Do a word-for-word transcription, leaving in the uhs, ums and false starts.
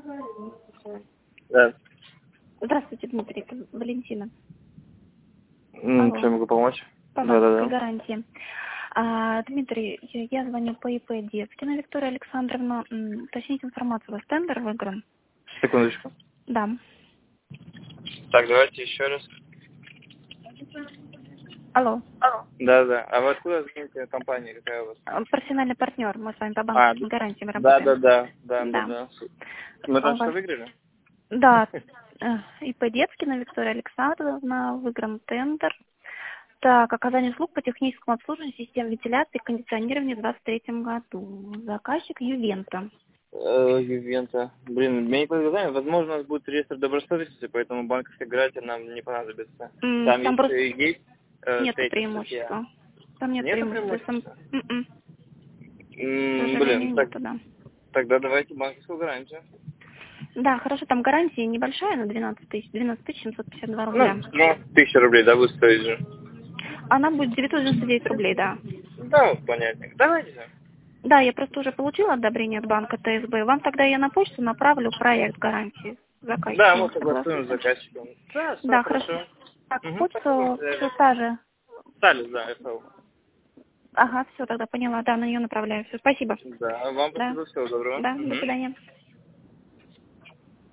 Да. Здравствуйте, Дмитрий, это Валентина. М, Алло. Чем могу помочь? По банковской Да-да-да. гарантии. А, Дмитрий, я, я звоню по ИП Девкина Виктория Александровна. М, Уточните информацию, у вас тендер выигран? Секундочку. Да. Так, давайте еще раз. Алло. Да-да. А вы откуда звоните? Компания какая у вас? А, Профессиональный партнер, мы с вами по А, банковским гарантиям работаем. да-да-да. Да. Да-да-да. Мы А там у что вас? выиграли? Да. э, ИП Девкина Виктория Александровна, выигран тендер. Так, оказание услуг по техническому обслуживанию систем вентиляции и кондиционирования в двадцать третьем году. Заказчик Ювента. Э, Ювента. Блин, мне не подсказали. Возможно, у нас будет реестр добросовестности, поэтому банковская гарантия нам не понадобится. М, Там Там просто есть, есть э, нет третья статья. преимущества. Там нет Нету преимущества. Сам- преимущества? М-м. К М, сожалению, Блин, так, нету, да. тогда давайте банковскую гарантию. Да, хорошо, там гарантия небольшая, на двенадцать тысяч, двенадцать тысяч семьсот пятьдесят два Ну, рубля. ну, тысяча рублей, да, будет стоить же. Она будет девятьсот девяносто девять рублей, да. Да, вот понятненько. Давайте же. Да, я просто уже получила одобрение от банка ТСБ. Вам тогда я на почту направлю проект гарантии с Да, мы заказчиком. согласуем с Согласны? заказчиком. Да, все Да, хорошо. хорошо. Так, Угу, спасибо, до почту свидания. все та же. Стали, да, эф эл. Ага, все, тогда поняла. Да, на нее направляю. Все, спасибо. Да, вам Да, спасибо, всего доброго. да, до Угу. свидания.